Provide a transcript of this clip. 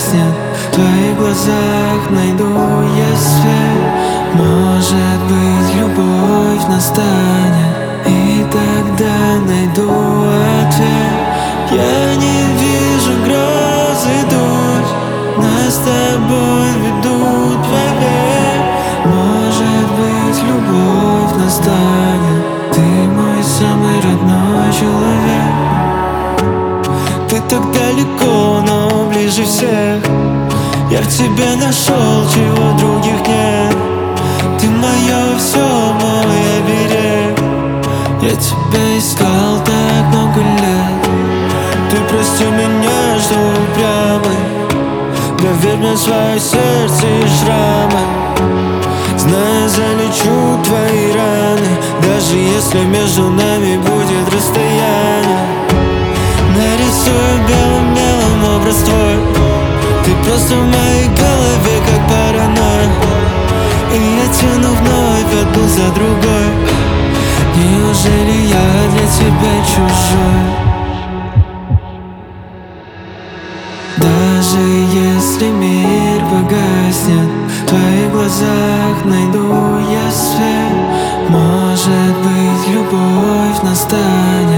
погаснет, в твоих глазах найду я свет. Может быть, любовь настанет, и тогда найду ответ. Я не вижу грозы дуть, нас с тобой ведут поверь. Может быть, любовь настанет, ты мой самый родной человек. Ты так далеко, но ближе всех. Я в тебе нашел, чего в других нет. Ты мое все, мой оберег. Я тебя искал так много лет. Ты прости меня, что упрямый. Доверь мне свое сердце и шрамы. Знаю, залечу твои раны, даже если между нами будет расстояние. Нарисую белым мелом образ твой. Ты просто в моей голове, как паранойя. И я тяну вновь одну за другой. Неужели я для тебя чужой? Даже если мир погаснет, в твоих глазах найду я свет. Может быть, любовь настанет,